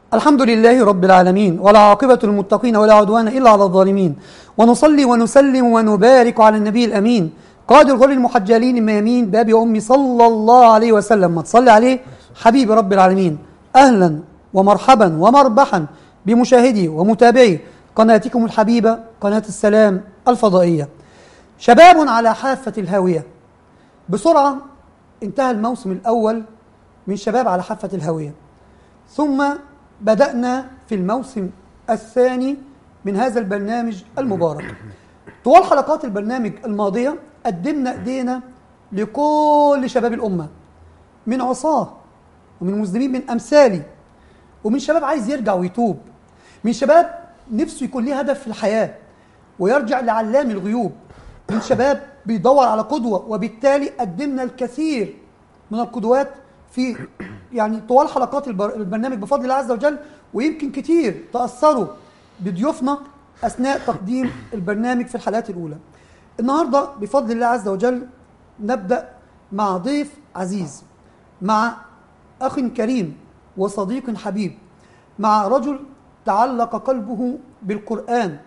الحمد لله رب العالمين، ولا عاقبة للمتقين ولا عدوان إلا على الظالمين، ونصلي ونسلم ونبارك على النبي الأمين قائد الغر المحجلين الميامين بأبي وأمي صلى الله عليه وسلم. ما تصلي عليه حبيب رب العالمين. أهلا ومرحبا ومربحا بمشاهدي ومتابعي قناتكم الحبيبة قناة السلام الفضائية. شباب على حافة الهاوية. بسرعة انتهى الموسم الأول من شباب على حافة الهاوية، ثم بدأنا في الموسم الثاني من هذا البرنامج المبارك. طوال حلقات البرنامج الماضية قدمنا ايدينا لكل شباب الأمة، من عصاه ومن مسلمين من أمثالي، ومن شباب عايز يرجع ويتوب، من شباب نفسه يكون ليه هدف في الحياة ويرجع لعلام الغيوب، من شباب بيدور على قدوة. وبالتالي قدمنا الكثير من القدوات في طوال حلقات البرنامج بفضل الله عز وجل، ويمكن كتير تأثروا بضيوفنا أثناء تقديم البرنامج في الحلقات الأولى. النهاردة بفضل الله عز وجل نبدأ مع ضيف عزيز، مع أخ كريم وصديق حبيب، مع رجل تعلق قلبه بالقرآن،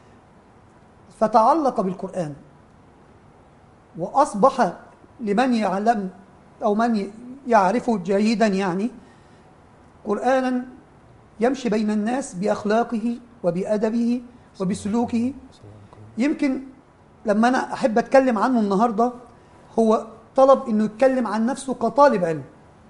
فتعلق بالقرآن وأصبح لمن يعلم أو من يعرفه جيدا قرآنا يمشي بين الناس بأخلاقه وبأدبه وبسلوكه. يمكن لما أنا أحب أتكلم عنه النهاردة هو طلب أنه يتكلم عن نفسه كطالب علم،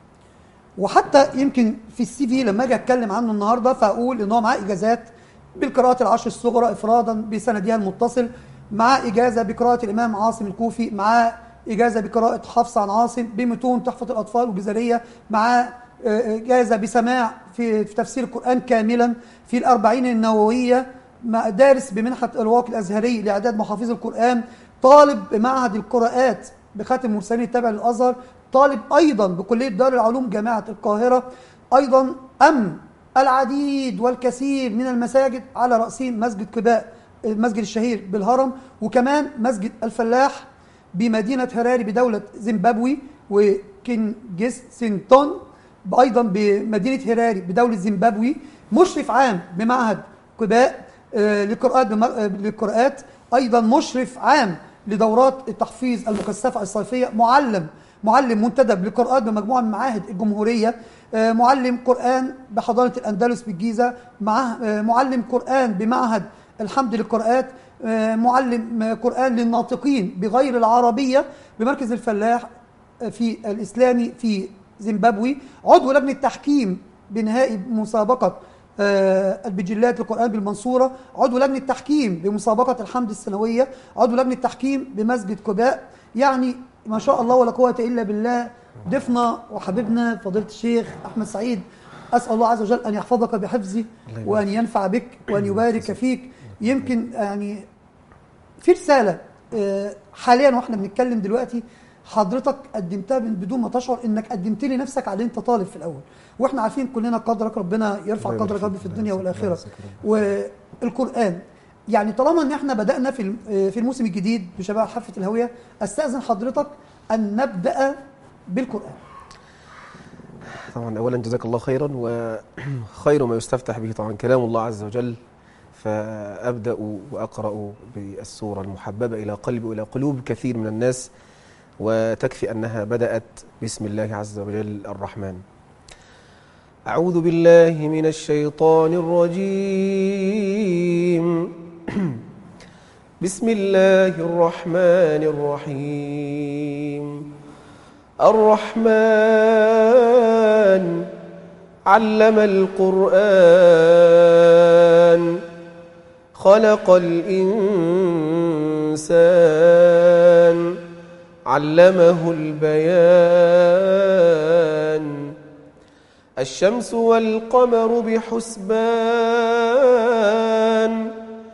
وحتى يمكن في السي في لما أجي أتكلم عنه النهاردة فأقول أنه معاه إجازات بالقراءات العشر الصغرى إفرادا بسندها المتصل، معاه إجازة بقراءة الإمام عاصم الكوفي، معاه إجازة بقراءة حفص عن عاصم بمتون تحفة الأطفال والجزرية، معاه إجازة بسماع في تفسير القرآن كاملا في الأربعين النووية، دارس بمنحة الواقي الأزهري لإعداد محافظ القرآن، طالب بمعهد القراءات بخاتم المرسلين التابع للأزهر، طالب أيضا بكلية دار العلوم جامعة القاهرة، أيضا العديد والكثير من المساجد على رأسهم مسجد قباء المسجد الشهير بالهرم، وكمان مسجد الفلاح بمدينة هراري بدولة زيمبابوي، وكينجستون أيضا بمدينة هراري بدولة زيمبابوي، مشرف عام بمعهد قباء للقراءات، أيضا مشرف عام لدورات التحفيظ المكثفة الصيفية، معلم منتدب للقراءات بمجموعة من معاهد الجمهورية، معلم قرآن بحضانة الأندلس بالجيزة، معلم قرآن بمعهد الحمد للقراءات، معلم قرآن للناطقين بغير العربية بمركز الفلاح في الإسلامي في زيمبابوي، عضو لجنة تحكيم بنهائي مسابقة البجلات القرآن بالمنصورة، عضو لجنة تحكيم بمسابقة الحمد السنوية، عضو لجنة تحكيم بمسجد قباء. ما شاء الله ولا قوة إلا بالله. ضيفنا وحبيبنا فضيلة الشيخ أحمد سعيد، أسأل الله عز وجل أن يحفظك بحفظه وأن ينفع بك وأن يبارك فيك. يمكن في رسالة حاليا واحنا بنتكلم دلوقتي حضرتك قدمتها بدون ما تشعر انك قدمت لي نفسك على انت طالب في الاول، واحنا عارفين كلنا قدرك، ربنا يرفع قدرك رب في الدنيا والاخره. والقران طالما ان احنا بدانا في الموسم الجديد بشباب حافه الهويه، استاذن حضرتك ان نبدا بالقران. طبعا اولا جزاك الله خيرا، وخير ما يستفتح به طبعا كلام الله عز وجل، فأبدأ وأقرأ بالسورة المحببة إلى قلبي وإلى قلوب كثير من الناس، وتكفي أنها بدأت بسم الله عز وجل الرحمن. أعوذ بالله من الشيطان الرجيم. بسم الله الرحمن الرحيم. الرحمن علم القرآن خلق الإنسان علمه البيان. الشمس والقمر بحسبان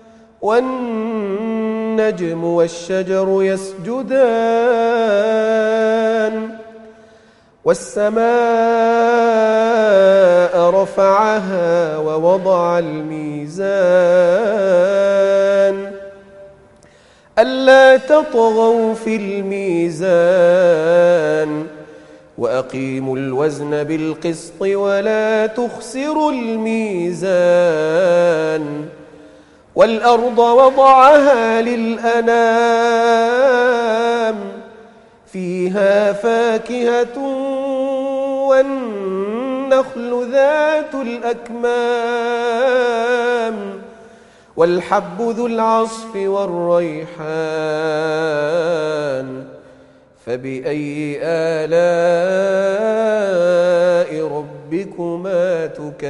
والنجم والشجر يسجدان والسماء رفعها ووضع الميزان ألا تطغوا في الميزان وأقيموا الوزن بالقسط ولا تخسروا الميزان والأرض وضعها للأنام فيها فاكهة والنخل ذات الأكمام والحب ذو العصف والريحان فبأي آلاء ربكما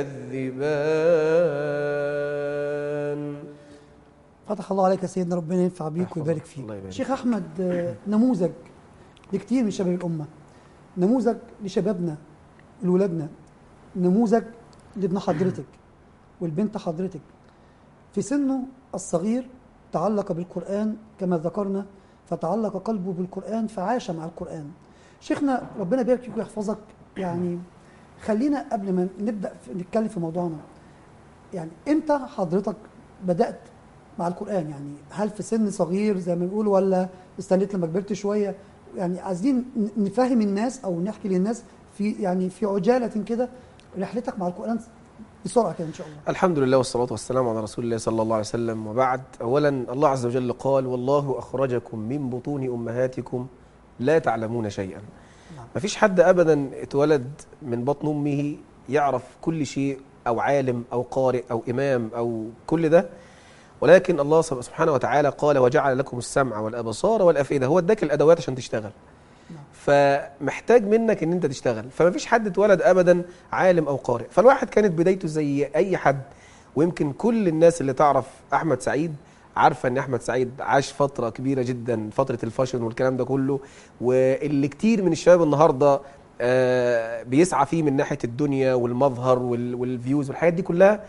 تكذبان. فتح الله عليك يا سيدنا، ربنا ينفع بيك ويبارك فيك. شيخ أحمد، نموذج لكتير من شباب الأمة، نموذج لشبابنا لولادنا، نموذج لابن حضرتك والبنت حضرتك في سنه الصغير تعلق بالقرآن كما ذكرنا، فتعلق قلبه بالقرآن فعاش مع القرآن. شيخنا ربنا يبارك فيك ويحفظك، يعني خلينا قبل ما نبدأ نتكلم في موضوعنا، يعني امتى حضرتك بدأت مع القرآن؟ يعني هل في سن صغير زي ما بيقولوا ولا استنيت لما كبرت شوية؟ يعني عايزين نفهم الناس او نحكي للناس في عجالة كده رحلتك مع القرآن بسرعة كده إن شاء الله. الحمد لله والصلاة والسلام على رسول الله صلى الله عليه وسلم، وبعد. أولا الله عز وجل قال: والله أخرجكم من بطون أمهاتكم لا تعلمون شيئا. مفيش حد أبدا اتولد من بطن أمه يعرف كل شيء أو عالم أو قارئ أو إمام أو كل ده، ولكن الله سبحانه وتعالى قال: وجعل لكم السمع والأبصار والأفئدة. هو اداك الأدوات عشان تشتغل، فمحتاج منك ان انت تشتغل. فما فيش حد اتولد ابدا عالم او قارئ، فالواحد كانت بدايته زي اي حد. ويمكن كل الناس اللي تعرف احمد سعيد عارفه ان احمد سعيد عاش فتره كبيره جدا، فتره الفاشن والكلام ده كله، واللي كتير من الشباب النهارده بيسعى فيه من ناحيه الدنيا والمظهر والفيوز والحاجات دي كلها.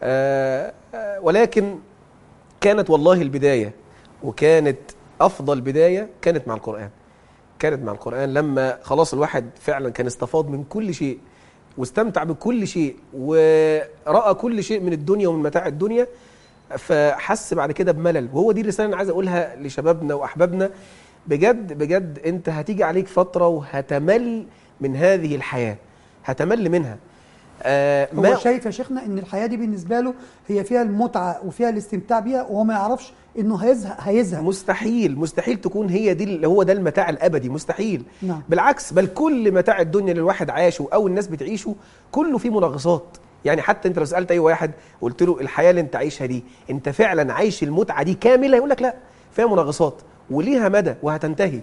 ولكن كانت والله البدايه، وكانت افضل بدايه كانت مع القرآن. كانت مع القرآن لما خلاص الواحد فعلا كان استفاض من كل شيء واستمتع بكل شيء ورأى كل شيء من الدنيا ومن متاع الدنيا، فحس بعد كده بملل. وهو دي الرسالة اللي عايز أقولها لشبابنا وأحبابنا. بجد بجد أنت هتيجي عليك فترة وهتمل من هذه الحياة، هتمل منها. هو شايف يا شيخنا ان الحياة دي بالنسبة له هي فيها المتعة وفيها الاستمتاع بيها، وهو ما يعرفش انه هيزهق. مستحيل تكون هي دي اللي هو ده المتاع الابدي، مستحيل. نعم. بالعكس، بل كل متاع الدنيا اللي الواحد عاشه او الناس بتعيشه كله فيه مناغصات. يعني حتى انت لو سالت اي واحد قلت له الحياه اللي انت عايشها دي انت فعلا عايش المتعه دي كامله، يقول لك لا، فيها مناغصات وليها مدى وهتنتهي.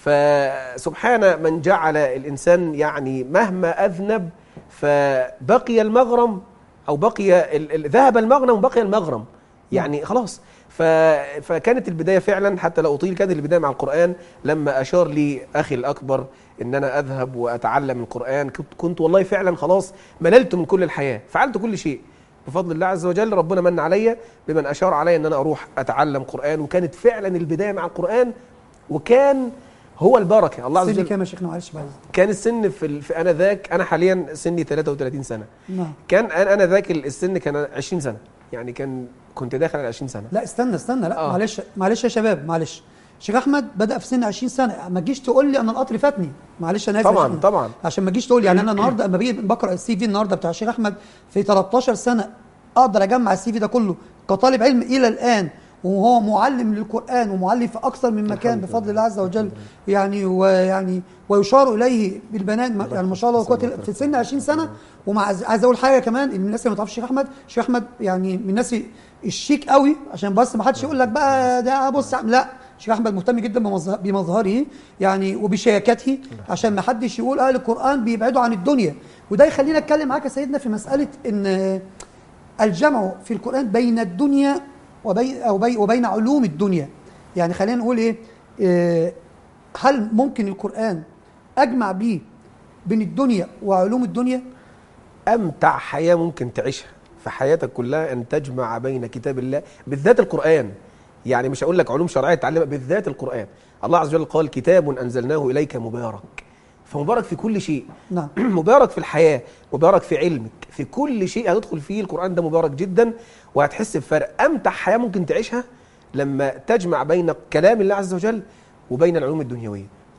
فسبحان من جعل الانسان يعني مهما اذنب فبقي المغرم، او بقي ذهب المغنم وبقي المغرم، يعني خلاص. فكانت البداية فعلا، حتى لا أطيل، كانت البداية مع القرآن لما أشار لي أخي الأكبر إن أنا أذهب وأتعلم القرآن. كنت والله فعلا خلاص مللت من كل الحياة، فعلت كل شيء بفضل الله عز وجل. ربنا من علي بمن أشار علي أن أنا أروح أتعلم قرآن، وكانت فعلا البداية مع القرآن، وكان هو البركة. الله عز وجل. سني كام يا شيخنا؟ معلش بعد. كان السن في أنا ذاك، أنا حاليا سني 33 سنة. نعم. كان أنا ذاك السن كان 20 سنة، يعني كنت داخل على 20 سنة. لا استنى لا معلش يا شباب، معلش. شيخ احمد بدأ في سن 20 سنة، ما تجيش تقول لي انا القطر فاتني، معلش انا اسف. طبعا عشان ما تجيش تقول لي، يعني انا النهارده لما باجي بقرا السي في النهارده بتاع الشيخ احمد في 13 سنة اقدر اجمع السي في ده كله كطالب علم الى الان، وهو معلم للقرآن ومعلم في اكثر من مكان بفضل الله عز وجل، يعني ويشار اليه بالبنان، يعني ما شاء الله في سن 20 سنة. ومع عايز اقول حاجه كمان، الناس اللي ما تعرفش الشيخ احمد يعني من الناس الشيك قوي، عشان بس ما حدش يقول لك بقى ده بص، لا، الشيخ احمد مهتم جدا بمظهره يعني وبشياكته، عشان ما حدش يقول اهل القرآن بيبعدوا عن الدنيا. وده يخلينا اتكلم معاك يا سيدنا في مسألة ان الجمع في القرآن بين الدنيا وبين علوم الدنيا. يعني خلينا نقول ايه، هل ممكن القرآن اجمع بيه بين الدنيا وعلوم الدنيا؟ أمتع حياة ممكن تعيشها في حياتك كلها أن تجمع بين كتاب الله بالذات القرآن. يعني مش هقول لك علوم شرعية تعلمها، بالذات القرآن. الله عز وجل قال: كتاب أنزلناه إليك مبارك. فمبارك في كل شيء. نعم. مبارك في الحياة، مبارك في علمك، في كل شيء هتدخل فيه القرآن ده مبارك جدا، وهتحس بفرق. أمتع حياة ممكن تعيشها لما تجمع بين كلام الله عز وجل وبين العلوم الدنيوية.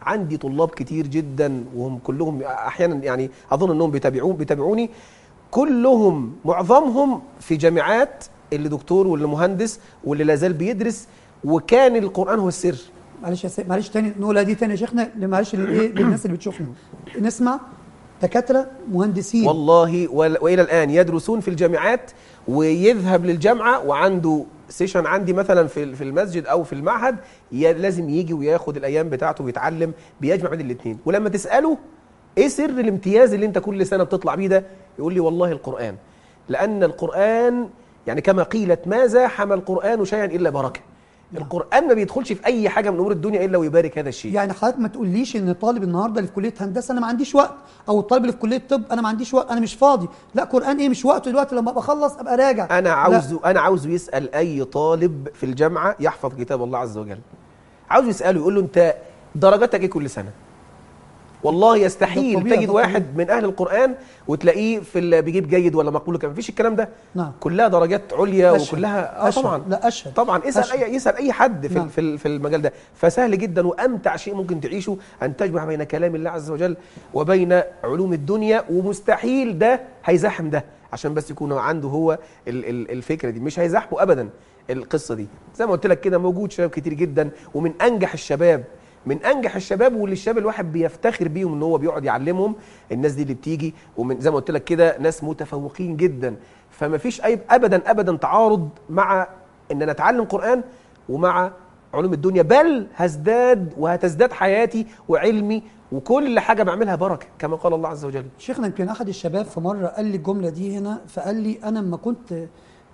عندي طلاب كتير جدا وهم كلهم احيانا يعني اظن انهم بيتابعوني، كلهم معظمهم في جامعات، اللي دكتور واللي مهندس واللي لازال بيدرس، وكان القرآن هو السر. معلش تاني نقولها دي تاني يا شيخنا، معلش للناس اللي بتشوفنا نسمع. دكاترة مهندسين والله وإلى الآن يدرسون في الجامعات، ويذهب للجامعة وعنده سيشن عندي مثلا في المسجد أو في المعهد، لازم يجي وياخد الأيام بتاعته ويتعلم، بيجمع بين الاثنين. ولما تسأله إيه سر الامتياز اللي أنت كل سنة بتطلع بيه ده، يقول لي والله القرآن. لأن القرآن يعني كما قيلت ما زاحم القرآن شيئا إلا بركة. القرآن ما بيدخلش في أي حاجة من أمور الدنيا إلا ويبارك هذا الشيء. يعني حضرتك ما تقوليش إن الطالب النهارده اللي في كلية هندسة أنا ما عنديش وقت، أو الطالب اللي في كلية طب أنا ما عنديش وقت، أنا مش فاضي. لا، قرآن إيه مش وقته دلوقتي، لما أبقى أخلص أبقى راجع. أنا عاوزه يسأل أي طالب في الجامعة يحفظ كتاب الله عز وجل، عاوز يسأله يقول له أنت درجاتك إيه كل سنة؟ والله يستحيل تجد واحد من أهل القرآن وتلاقيه بيجيب جيد ولا مقبول، كمان مفيش الكلام ده. نعم. كلها درجات عليا وكلها طبعا. لا أشهد طبعا. يسأل أي حد نعم. في المجال ده. فسهل جدا، وأمتع شيء ممكن تعيشه أن تجمع بين كلام الله عز وجل وبين علوم الدنيا، ومستحيل ده هيزاحم ده، عشان بس يكون عنده هو الفكرة دي، مش هيزاحمه أبدا. القصة دي زي ما قلت لك كده موجود شباب كتير جدا، ومن أنجح الشباب واللي الشباب الواحد بيفتخر بيهم ان هو بيقعد يعلمهم. الناس دي اللي بتيجي، ومن زي ما قلت لك كده ناس متفوقين جدا. فما فيش ابدا تعارض مع ان انا اتعلم قرآن ومع علوم الدنيا، بل وهتزداد حياتي وعلمي وكل حاجه بعملها بركه كما قال الله عز وجل. شيخنا يمكن احد الشباب في مره قال لي الجمله دي هنا، فقال لي انا لما كنت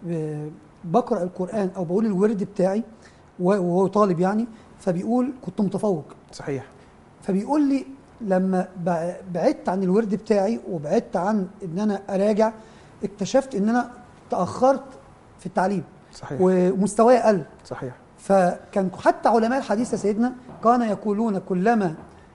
بقرأ القرآن او بقول الورد بتاعي وهو طالب يعني، فبيقول كنت متفوق. صحيح. فبيقول لي لما بعدت عن الورد بتاعي وبعدت عن ان انا اراجع، اكتشفت ان انا تأخرت في التعليم. صحيح. ومستواي قل. صحيح. فكان حتى علماء الحديث يا سيدنا كانوا يقولون كلما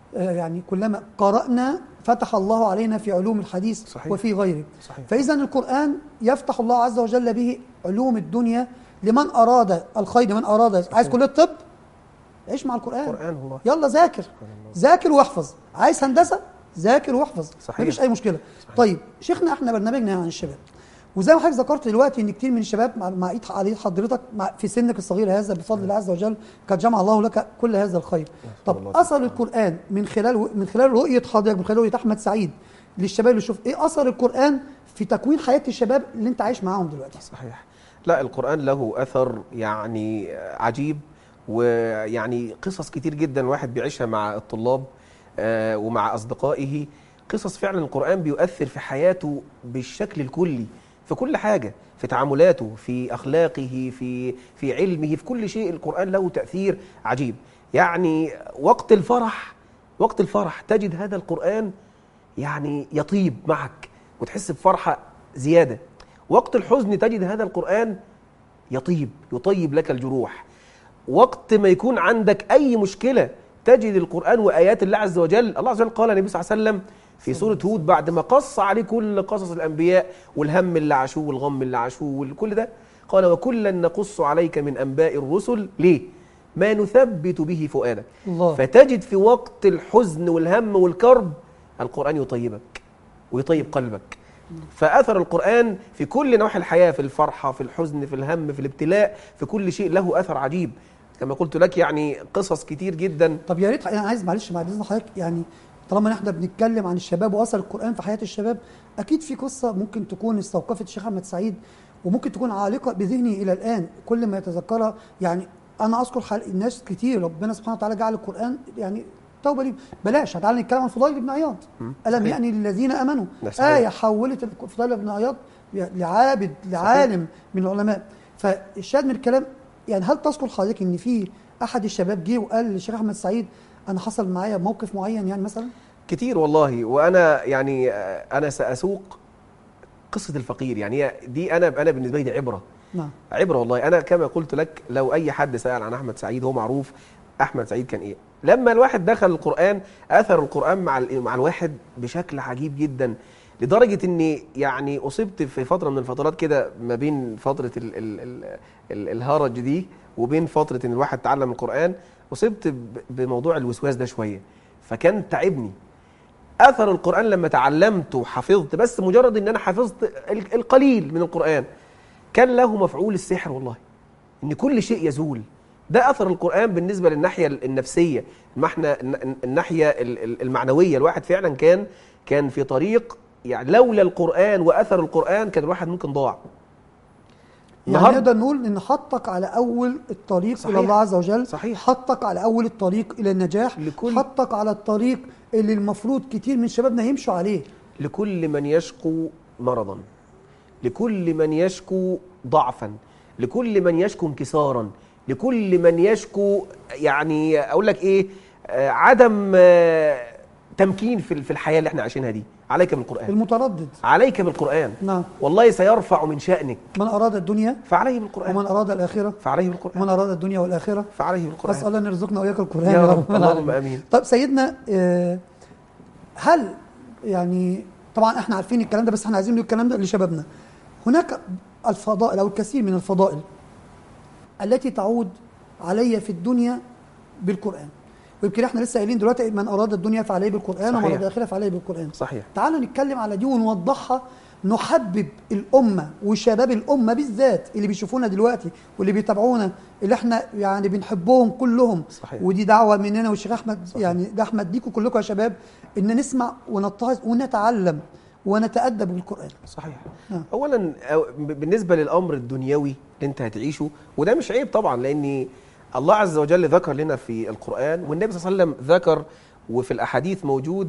قرأنا فتح الله علينا في علوم الحديث. صحيح. وفي غيره. صحيح. فإذا القرآن يفتح الله عز وجل به علوم الدنيا لمن أراد الخير، لمن أراد عايز كلية طب عيش مع القرآن والله. يلا ذاكر واحفظ. عايز هندسة ذاكر واحفظ. مفيش أي مشكلة. صحيح. طيب شيخنا احنا برنامجنا عن الشباب، وزي ما حضرتك ذكرت دلوقتي ان كتير من الشباب مع ايد حضرتك في سنك الصغير هذا بفضل الله عز وجل قد جمع الله لك كل هذا الخير. طب اثر القرآن من خلال رؤية حضرتك، من خلال رؤية احمد سعيد للشباب اللي شوف ايه اثر القرآن في تكوين حياة الشباب اللي انت عايش معاهم دلوقتي؟ صحيح. لا، القرآن له اثر يعني عجيب، ويعني قصص كتير جدا الواحد بيعيشها مع الطلاب ومع أصدقائه. قصص فعلا القرآن بيؤثر في حياته بالشكل الكلي، في كل حاجة، في تعاملاته، في أخلاقه، في علمه، في كل شيء. القرآن له تأثير عجيب. يعني وقت الفرح تجد هذا القرآن يعني يطيب معك وتحس بفرحة زيادة. وقت الحزن تجد هذا القرآن يطيب لك الجروح. وقت ما يكون عندك أي مشكلة تجد القرآن وآيات الله عز وجل. الله عز وجل قال النبي صلى الله عليه وسلم في سورة هود بعد ما قص عليه كل قصص الأنبياء والهم اللي عاشوه والغم اللي عاشوه وكل ده، قال وكلا نقص عليك من أنباء الرسل ليه؟ ما نثبت به فؤادك. فتجد في وقت الحزن والهم والكرب القرآن يطيبك ويطيب قلبك. فأثر القرآن في كل نواحي الحياة، في الفرحة، في الحزن، في الهم، في الابتلاء، في كل شيء له أثر عجيب كما قلت لك. يعني قصص كتير جدا. طب يا ريت انا عايز معلش بعد اذن حضرتك، يعني طالما احنا بنتكلم عن الشباب واثر القرآن في حياة الشباب، اكيد في قصة ممكن تكون استوقفت الشيخ احمد سعيد وممكن تكون عالقة بذهني الى الآن كل ما يتذكرها. يعني انا اذكر ناس كتير ربنا سبحانه وتعالى جعل القرآن يعني توبة لي. بلاش تعالى نتكلم عن فضيل بن عياض. ألم يعني للذين آمنوا آية حولت فضيل بن عياض لعابد لعالم من العلماء. فالشاهد من الكلام يعني هل تذكر حضرتك ان في احد الشباب جه وقال للشيخ احمد سعيد انا حصل معايا موقف معين يعني مثلا؟ كتير والله. وانا يعني انا ساسوق قصة الفقير. يعني دي انا بالنسبة لي دي عبرة. نعم. عبرة والله. انا كما قلت لك لو اي حد سأل عن احمد سعيد هو معروف احمد سعيد كان ايه. لما الواحد دخل القرآن اثر القرآن مع الواحد بشكل عجيب جدا، لدرجة اني يعني اصبت في فترة من الفترات كده ما بين فترة الهرج دي وبين فترة ان الواحد تعلم القرآن، اصبت بموضوع الوسواس ده شوية. فكان تعبني. اثر القرآن لما تعلمت وحفظت، بس مجرد ان انا حفظت القليل من القرآن كان له مفعول السحر والله، ان كل شيء يزول. ده اثر القرآن بالنسبة للناحية النفسية. ما احنا الناحية المعنوية، الواحد فعلا كان في طريق، يعني لولا القرآن واثر القرآن كان الواحد ممكن ضاع. يعني نقدر نقول ان حطك على اول الطريق صحيح. الى الله عز وجل. صحيح. حطك على اول الطريق الى النجاح. حطك على الطريق اللي المفروض كتير من شبابنا يمشوا عليه. لكل من يشكو مرضا، لكل من يشكو ضعفا، لكل من يشكو انكسارا، لكل من يشكو يعني اقول لك ايه، عدم تمكين في الحياة اللي احنا عايشينها دي. عليك بالقرآن. المتردد عليك بالقرآن. نعم. والله سيرفع من شأنك. من أراد الدنيا فعليه بالقرآن، ومن أراد الآخرة فعليه بالقرآن، ومن أراد الدنيا والآخرة فعليه بالقرآن. أسأل الله أن يرزقنا وإياك القرآن يا رب. اللهم آمين. طيب سيدنا، هل يعني طبعا احنا عارفين الكلام ده، بس احنا عايزين نقول الكلام ده لشبابنا. هناك الفضائل أو الكثير من الفضائل التي تعود علي في الدنيا بالقرآن، ويمكن احنا لسه قايلين دلوقتي من أراد الدنيا فعليه بالقرآن. صحيح. ومن أراد الآخرة فعليه بالقرآن. صحيح. تعالوا نتكلم على دي ونوضحها، نحبب الأمة وشباب الأمة بالذات اللي بيشوفونا دلوقتي واللي بيتابعونا، اللي احنا يعني بنحبهم كلهم. صحيح. ودي دعوة مننا والشيخ أحمد. صحيح. يعني ده أحمد ليكم كلكم يا شباب، إن نسمع ونتعظ ونتعلم ونتأدب بالقرآن. صحيح. أولا بالنسبة للأمر الدنيوي اللي أنت هتعيشه، وده مش عيب طبعا، لأن الله عز وجل ذكر لنا في القرآن، والنبي صلى الله عليه وسلم ذكر، وفي الأحاديث موجود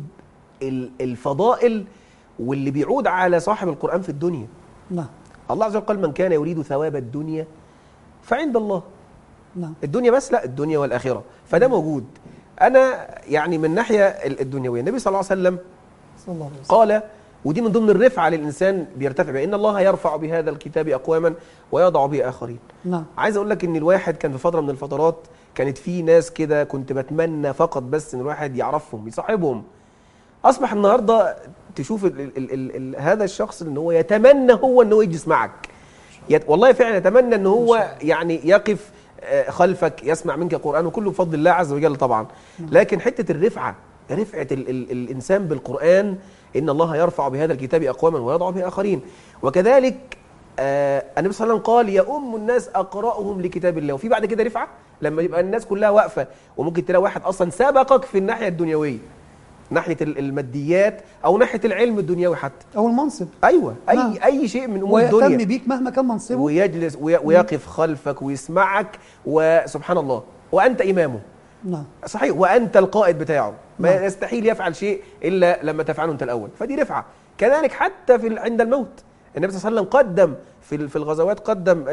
الفضائل واللي بيعود على صاحب القرآن في الدنيا. نعم. الله عز وجل قال من كان يريد ثواب الدنيا فعند الله. نعم. الدنيا بس، لا، الدنيا والآخرة. فده موجود. أنا يعني من ناحية الدنيوية، النبي صلى الله عليه وسلم قال، ودي من ضمن الرفعة للإنسان بيرتفع بها، إن الله يرفع بهذا الكتاب أقواما ويضع به آخرين. نعم. عايز أقول لك إن الواحد كان في فترة من الفترات كانت في ناس كده كنت بتمنى فقط بس إن الواحد يعرفهم يصاحبهم. أصبح النهاردة تشوف هذا الشخص إن هو يتمنى هو إن هو يجلس معك، والله فعلا يتمنى إن هو يعني يقف خلفك يسمع منك القرآن، وكله بفضل الله عز وجل طبعا. لكن حتة الرفعة، رفعة الإنسان بالقرآن، إن الله يرفع بهذا الكتاب أقواما ويضع به آخرين. وكذلك النبي صلى الله عليه وسلم قال يؤم الناس أقرأهم لكتاب الله. وفي بعد كده رفعة لما يبقى الناس كلها واقفة، وممكن تلاقي واحد أصلا سابقك في الناحية الدنيوية، ناحية الماديات أو ناحية العلم الدنيوي حتى، أو المنصب. أيوة، أي شيء من أمور الدنيا، ويهتم بيك مهما كان منصبه، ويجلس ويقف خلفك ويسمعك، وسبحان الله وأنت إمامه. نعم. صحيح. وأنت القائد بتاعه. ما يستحيل يفعل شيء إلا لما تفعله أنت الأول، فدي رفعة. كذلك حتى عند الموت، النبي صلى الله عليه وسلم قدم في الغزوات، قدم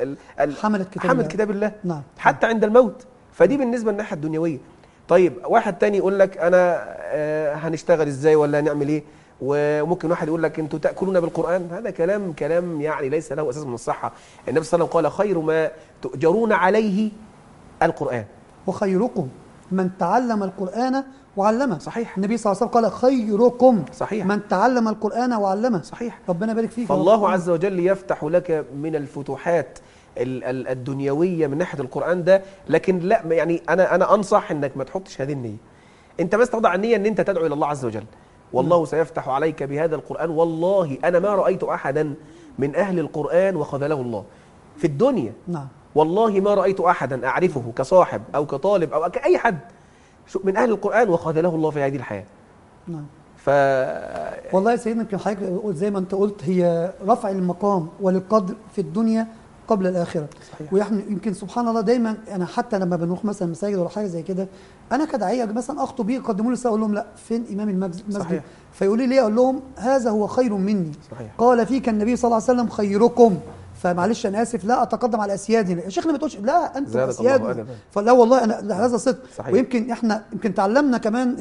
حملة كتاب الله. نعم. حتى عند الموت. فدي بالنسبة للناحية الدنيوية. طيب واحد تاني يقول لك أنا هنشتغل إزاي ولا هنعمل إيه، وممكن واحد يقول لك أنتوا تأكلون بالقرآن. هذا كلام يعني ليس له أساس من الصحة. النبي صلى الله عليه وسلم قال خير ما تؤجرون عليه القرآن، وخيركم من تعلم القرآن وعلمه. صحيح. النبي صلى الله عليه وسلم قال خيركم صحيح من تعلم القرآن وعلمه. صحيح. ربنا يبارك فيك. فالله عز وجل يفتح لك من الفتوحات الدنيوية من ناحية القرآن ده. لكن لا، يعني أنا أنصح إنك ما تحطش هذه النية. أنت بس تضع النية إن أنت تدعو إلى الله عز وجل، والله سيفتح عليك بهذا القرآن. والله أنا ما رأيت أحدا من أهل القرآن وخذله الله في الدنيا. نعم. والله ما رأيت أحدا أعرفه كصاحب أو كطالب أو كأي حد من أهل القرآن وخذله الله في هذه الحياة. نعم. والله يا سيدنا يمكن حضرتك زي ما أنت قلت، هي رفع المقام والقدر في الدنيا قبل الآخرة. صحيح. ويحن يمكن سبحان الله دايما أنا حتى لما بنروح مثلا مساجد ولا حاجة زي كده، أنا كداعية مثلا أخطب بيه يقدموا لي أقول لهم لا، فين إمام المسجد؟ صحيح. فيقولوا لي أقول لهم هذا هو خير مني. صحيح. قال فيك النبي صلى الله عليه وسلم خيركم. فمعلش انا اسف، لا اتقدم على اسيادي. يا شيخنا ما تقولش لا انتم اسيادنا، فلا والله انا هذا صدق. ويمكن احنا تعلمنا كمان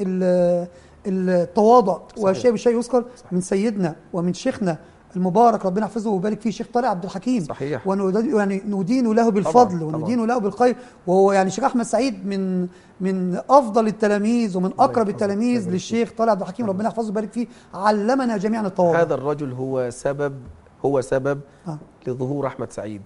التواضع، والشيء بالشيء يذكر من سيدنا ومن شيخنا المبارك ربنا يحفظه ويبارك فيه الشيخ طارق عبد الحكيم. صحيح. يعني ندين له بالفضل طبعا. وندين له بالخير. وهو يعني الشيخ احمد سعيد من افضل التلاميذ ومن اقرب التلاميذ للشيخ طارق عبد الحكيم ربنا يحفظه ويبارك فيه. علمنا جميعا التواضع. هذا الرجل هو سبب لظهور أحمد سعيد،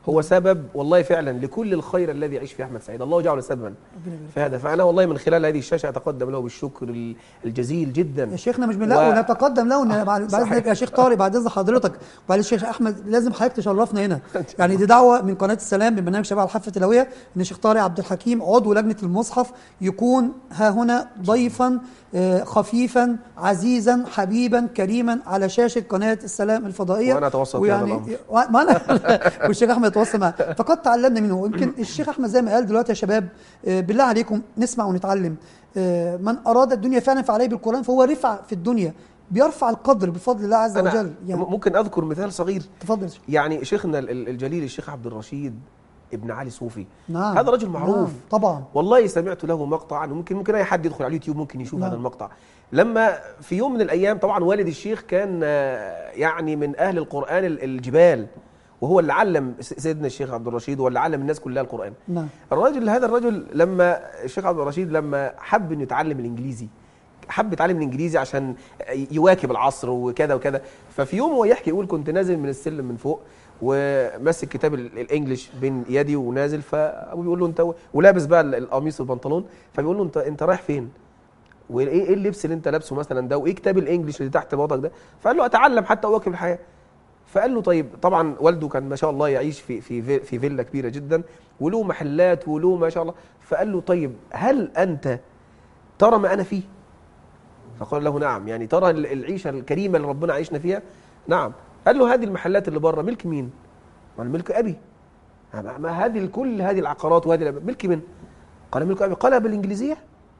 هو سبب والله فعلا لكل الخير الذي يعيش فيه احمد سعيد، الله جعله سببا في هذا. فانا والله من خلال هذه الشاشه اتقدم له بالشكر الجزيل جدا. يا شيخنا مش بنلاقي ونتقدم له بعد اذنك يا شيخ طارق، بعد اذن حضرتك وبعد الشيخ احمد لازم حضرتك تشرفنا هنا. يعني دي دعوه من قناه السلام من برنامج شباب الحافه التلاويه ان الشيخ طارق عبد الحكيم عضو لجنه المصحف يكون ها هنا ضيفا خفيفا عزيزا حبيبا كريما على شاشه قناه السلام الفضائيه. وانا اتوسط في هذا الامر. ما انا والشيخ احمد يتواصل معاه، فقد تعلمنا منه. يمكن الشيخ احمد زي ما قال دلوقتي يا شباب بالله عليكم نسمع ونتعلم. من اراد الدنيا فعلا فعليه بالقران فهو رفع في الدنيا، بيرفع القدر بفضل الله عز وجل. يعني ممكن اذكر مثال صغير. تفضل. يعني شيخنا الجليل الشيخ عبد الرشيد ابن علي صوفي. نعم. هذا رجل معروف. نعم. طبعا والله سمعت له مقطعا، ممكن اي حد يدخل على اليوتيوب ممكن يشوف. نعم. هذا المقطع لما في يوم من الايام، طبعا والد الشيخ كان يعني من اهل القران الجبال، وهو اللي علم سيدنا الشيخ عبد الرشيد، واللي علم الناس كلها القران. نعم. هذا الرجل لما الشيخ عبد الرشيد لما حب انه يتعلم الانجليزي، حب يتعلم الانجليزي عشان يواكب العصر وكذا وكذا. ففي يوم هو يحكي يقول كنت نازل من السلم من فوق وماسك كتاب الانجليش بين يدي ونازل، فابوه بيقول له انت، ولابس بقى القميص والبنطلون، فبيقول له انت رايح فين؟ وايه اللبس اللي انت لابسه مثلا ده، وايه كتاب الانجليش اللي تحت بطاقك ده؟ فقال له اتعلم حتى اواكب الحياه. فقال له طيب، طبعا والده كان ما شاء الله يعيش في فيلا كبيره جدا وله محلات وله ما شاء الله. فقال له طيب هل انت ترى ما انا فيه؟ فقال له نعم. يعني ترى العيشه الكريمه اللي ربنا عايشنا فيها؟ نعم. قال له هذه المحلات اللي بره ملك مين؟ قال ملك ابي. ما هذه كل هذه العقارات وهذه ملك من؟ قال ملك ابي. قال بالانجليزيه؟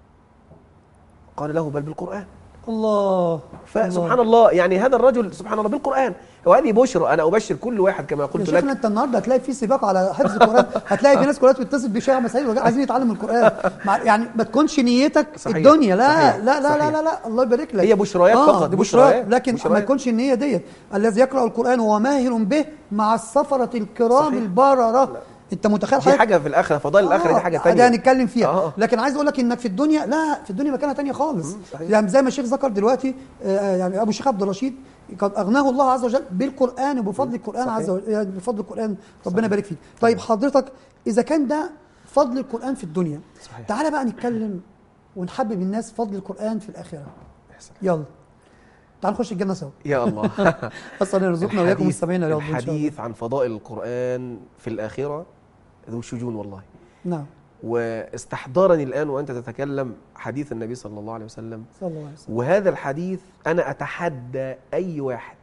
قال له بل بالقران. الله. فسبحان الله، يعني هذا الرجل سبحان الله بالقران. وهذه بشرى، انا ابشر كل واحد كما قلت لك. يا شيخنا انت النهارده هتلاقي في سباق على حفظ القران، هتلاقي في ناس كلها بتتصل بشيخ احمد سعيد عايزين يتعلموا القران. يعني ما تكونش نيتك صحيح. الدنيا لا صحيح. لا لا لا لا لا الله يبارك لك. هي بشريات فقط، دي بشريات، لكن ما تكونش النيه ديت. الذي يقرا القران وهو ماهر به مع السفره الكرام صحيح. البرره. لا. انت متخيل دي حاجه في الاخره، فضائل الاخره دي حاجه ثانيه ده هنتكلم فيها. لكن عايز اقول لك انك في الدنيا، لا في الدنيا مكانها ثانيه خالص. يعني زي ما الشيخ ذكر دلوقتي، يعني ابو الشيخ عبد الرشيد قد اغناه الله عز وجل بالقران وبفضل القران عز وجل، يعني بفضل القران ربنا يبارك فيك. طيب حضرتك اذا كان ده فضل القران في الدنيا صحيح. تعالى بقى نتكلم ونحبب الناس فضل القران في الاخره. يلا تعال نخش الجنه سوا يا الله. اصلا يرزقنا وياكم مستمعين يا رب. الحديث عن فضائل القران في الاخره ذو شجون والله. نعم. واستحضرني الآن وأنت تتكلم حديث النبي صلى الله عليه وسلم. وهذا الحديث أنا أتحدى أي واحد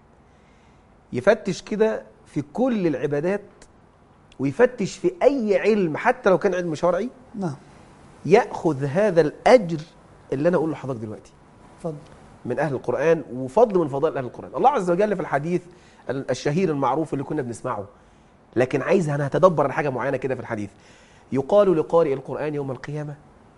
يفتش كده في كل العبادات ويفتش في أي علم حتى لو كان علم شرعي. نعم. يأخذ هذا الأجر اللي أنا أقوله لحضرتك دلوقتي. فضل من أهل القرآن وفضل من فضائل أهل القرآن. الله عز وجل في الحديث الشهير المعروف اللي كنا بنسمعه، لكن عايز أنا هتدبر على حاجة معينة كده في الحديث. يقال لقارئ القرآن يوم القيامة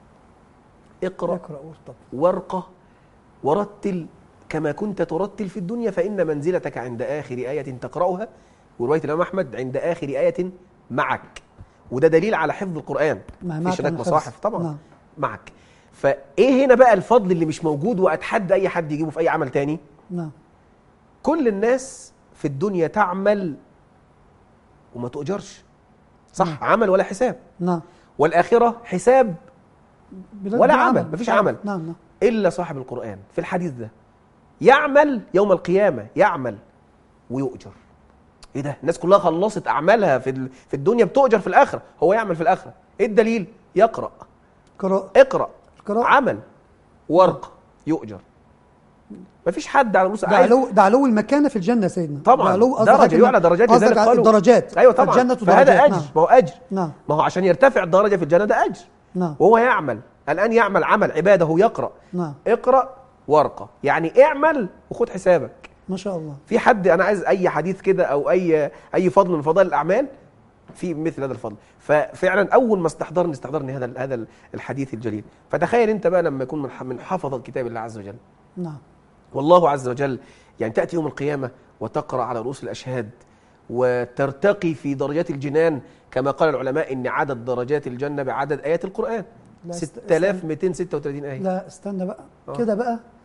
اقرأ وارقى ورتل كما كنت ترتل في الدنيا، فإن منزلتك عند آخر آية تقرأها، ورواية الإمام أحمد عند آخر آية معك. وده دليل على حفظ القرآن. مفيش هناك مصاحف طبعا. نعم. معك. فإيه هنا بقى الفضل اللي مش موجود وأتحدى أي حد يجيبه في أي عمل تاني؟ نعم. كل الناس في الدنيا تعمل وما تؤجرش. صح. نعم. عمل ولا حساب. نعم. والآخرة حساب ولا عمل. مفيش عمل. نعم. إلا صاحب القرآن في الحديث ده يعمل يوم القيامة، يعمل ويؤجر. إيه ده؟ الناس كلها خلصت أعمالها في الدنيا بتؤجر في الآخرة، هو يعمل في الآخرة. إيه الدليل؟ يقرأ. اقرأ. عمل وارقى يؤجر. مفيش حد على رؤوس ده علو المكانه في الجنه سيدنا. طبعا درجه يعلى درجات لذلك قالوا درجات. ايوه طبعا الجنه درجات. فهذا اجر. نعم. ما هو اجر. نعم. ما هو عشان يرتفع الدرجه في الجنه ده اجر. نعم. وهو يعمل الان، يعمل عمل عباده، يقرا. نعم. اقرا وارقى، يعني اعمل وخد حسابك. ما شاء الله. في حد انا عايز اي حديث كده او اي فضل من فضائل الاعمال في مثل هذا الفضل. ففعلا اول ما استحضرني هذا الحديث الجليل. فتخيل انت بقى لما يكون من حفظ كتاب الله عز وجل. نعم. والله عز وجل يعني تأتي يوم القيامة وتقرأ على رؤوس الأشهاد وترتقي في درجات الجنان، كما قال العلماء إن عدد درجات الجنة بعدد آيات القرآن 6236 آية. لا استنى بقى كده بقى،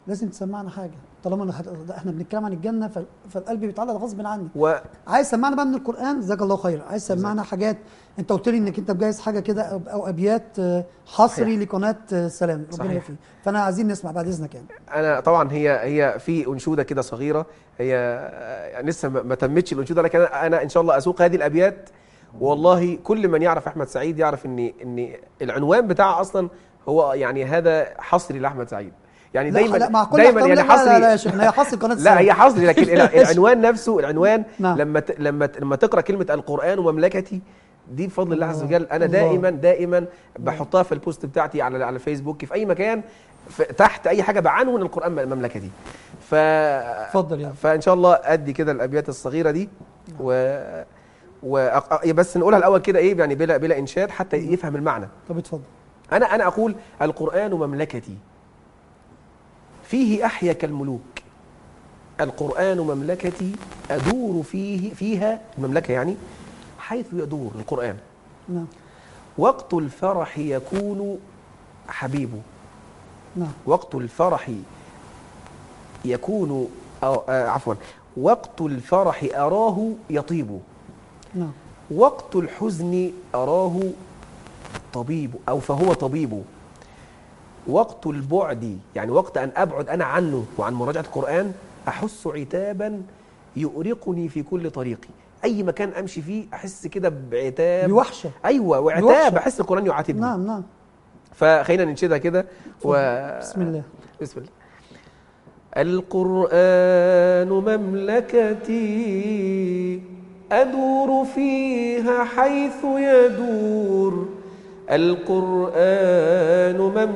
لازم تسمعنا حاجه، طالما احنا بنتكلم عن الجنه فالقلب بيتعلق غصب عني. عايز تسمعنا بقى من القران، جزاك الله خير. عايز تسمعنا حاجات، انت قلت لي انك انت مجهز حاجه كده او ابيات حصري لقناه السلام، ربنا يوفقك. فانا عايزين نسمع بعد اذنك يعني. انا طبعا هي في انشوده كده صغيره، هي لسه ما تمتش الانشوده، لكن انا ان شاء الله اسوق هذه الابيات. والله كل من يعرف احمد سعيد يعرف ان العنوان بتاعه اصلا هو يعني هذا حصري لاحمد سعيد. يعني دايما لا مع كل دايما يعني حصري. لا يا شيخنا، هي حصري قناه لا هي حصري، لكن العنوان نفسه العنوان نعم. لما تقرا كلمه القران ومملكتي دي بفضل الله عز وجل. انا دائما بحطها في البوست بتاعتي على فيسبوك في اي مكان، تحت اي حاجه بعنون القران مملكتي. اتفضل يعني. فان شاء الله ادي كده الابيات الصغيره دي بس نقولها الاول كده ايه يعني بلا انشاد حتى يفهم المعنى. طب اتفضل. انا اقول القران مملكتي فيه احيا كالملوك. القران مملكتي ادور فيها المملكه يعني حيث يدور القران. نعم. وقت الفرح يكون حبيبه. نعم. وقت الفرح يكون عفوا وقت الفرح أراه يطيب. نعم. وقت الحزن أراه طبيب أو فهو طبيب. وقت البعد يعني وقت أن أبعد أنا عنه وعن مراجعة القرآن أحس عتابا يؤرقني في كل طريقي. أي مكان أمشي فيه أحس كده بعتاب، بوحشة. أيوة وعتاب، أحس القرآن يعاتبني. نعم نعم. فخلينا ننشدها كده بسم الله. بسم الله. القرآن مملكتي أدور فيها حيث يدور. القرآن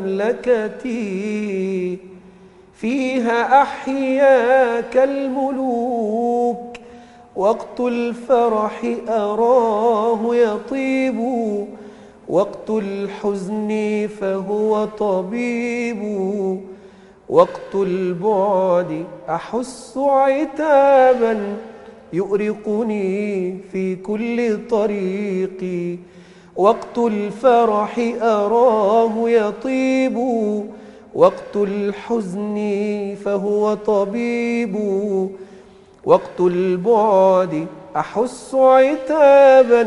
مملكتي فيها أحيا كالملوك. وقت الفرح أراه يطيب. وقت الحزن فهو طبيب. وقت البعد أحس عتابا يؤرقني في كل طريقي. وقت الفرح أراه يطيب. وقت الحزن فهو طبيب. وقت البعد أحس عتابا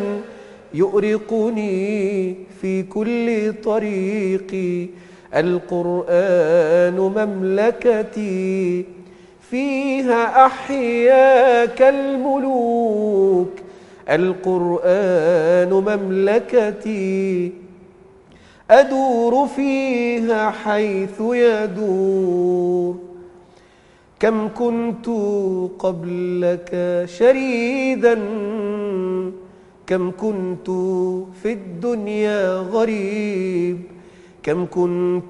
يؤرقني في كل طريقي. القرآن مملكتي فيها أحيا كالملوك. القرآن مملكتي أدور فيها حيث يدور. كم كنت قبلك شريدا. كم كنت في الدنيا غريب. كم كنت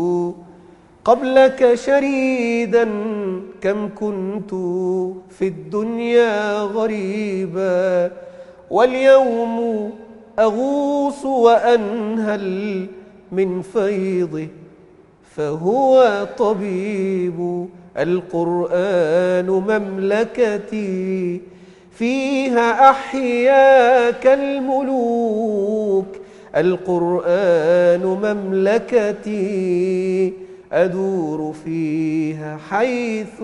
قبلك شريدا. كم كنت في الدنيا غريبا. واليوم أغوص وأنهل من فيضه فهو طبيب. القرآن مملكتي فيها أحيا كالملوك. القرآن مملكتي أدور فيها حيث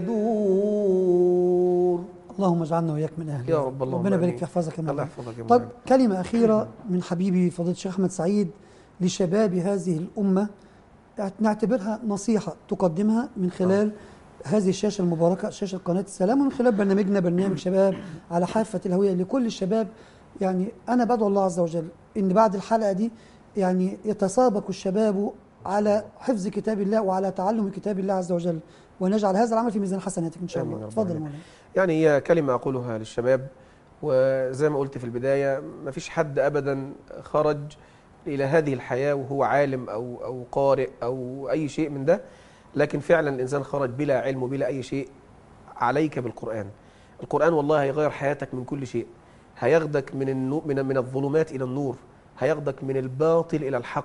يدور. اللهم اجعلنا وإياك من أهله يا رب. اللهم ربنا يبارك في يحفظك يا الله مولانا. يحفظك يا طب مولانا. كلمة أخيرة من حبيبي فضيلة الشيخ أحمد سعيد لشباب هذه الأمة، نعتبرها نصيحة تقدمها من خلال هذه الشاشة المباركة، شاشة قناة السلام، ومن خلال برنامجنا برنامج شباب على حافة الهوية لكل الشباب. يعني أنا بدعو الله عز وجل إن بعد الحلقة دي يعني يتسابق الشباب على حفظ كتاب الله وعلى تعلم كتاب الله عز وجل، ونجعل هذا العمل في ميزان حسناتك إن شاء الله. تفضل يا مولانا. يعني هي كلمة أقولها للشباب، وزي ما قلت في البداية ما فيش حد أبدا خرج إلى هذه الحياة وهو عالم أو قارئ أو أي شيء من ده، لكن فعلا الإنسان خرج بلا علم وبلا أي شيء. عليك بالقرآن. القرآن والله هيغير حياتك من كل شيء، هياخدك من الظلمات إلى النور، هياخدك من الباطل إلى الحق.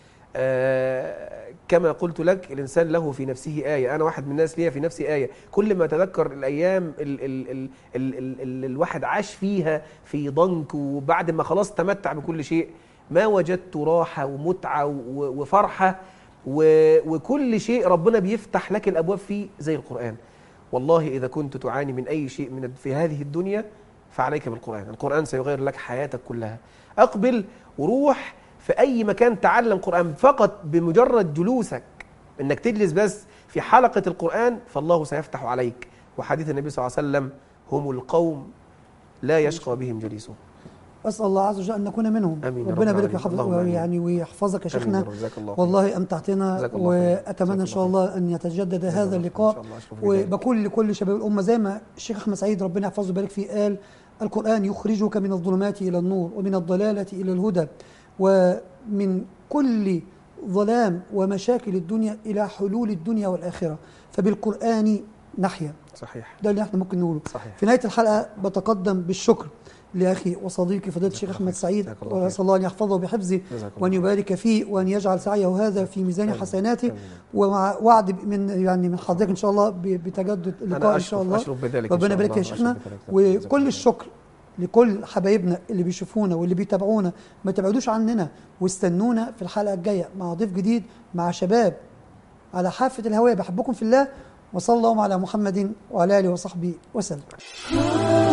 كما قلت لك الإنسان له في نفسه آية. أنا واحد من الناس ليا في نفسي آية، كل ما أتذكر الأيام الواحد عاش فيها في ضنك، وبعد ما خلاص تمتع بكل شيء ما وجدت راحة ومتعة وفرحة وكل شيء ربنا بيفتح لك الأبواب فيه زي القرآن. والله إذا كنت تعاني من أي شيء في هذه الدنيا فعليك بالقرآن. القرآن سيغير لك حياتك كلها. أقبل وروح في أي مكان تعلم قرآن، فقط بمجرد جلوسك إنك تجلس بس في حلقة القرآن فالله سيفتح عليك. وحديث النبي صلى الله عليه وسلم هم القوم لا يشقى بهم جليسهم. أسأل الله عز وجل أن نكون منهم. ربنا يبارك يعني ويحفظك يا شيخنا. والله أمتعتنا، وأتمنى إن شاء الله أن يتجدد هذا اللقاء. وبقول لكل شباب الأمة زي ما الشيخ أحمد سعيد ربنا يحفظه ويبارك فيه قال: القرآن يخرجك من الظلمات إلى النور ومن الضلالة إلى الهدى ومن كل ظلام ومشاكل الدنيا إلى حلول الدنيا والآخرة، فبالقرآن نحيا. صحيح، ده اللي احنا ممكن نقوله. صحيح. في نهاية الحلقة بتقدم بالشكر لأخي وصديقي فضيلة الشيخ أحمد سعيد، وأسأل الله أن يحفظه بحفظه وأن يبارك فيه وأن يجعل سعيه هذا في ميزان حسناته، ومع وعد من حضرتك إن شاء الله بتجدد اللقاء إن شاء الله. ربنا يبارك يا شيخنا. وكل الشكر لكل حبايبنا اللي بيشوفونا واللي بيتابعونا. ما تبعدوش عننا واستنونا في الحلقة الجاية مع ضيف جديد، مع شباب على حافة الهواء. بحبكم في الله، وصلى الله على محمد وعلى آله وصحبه وسلم.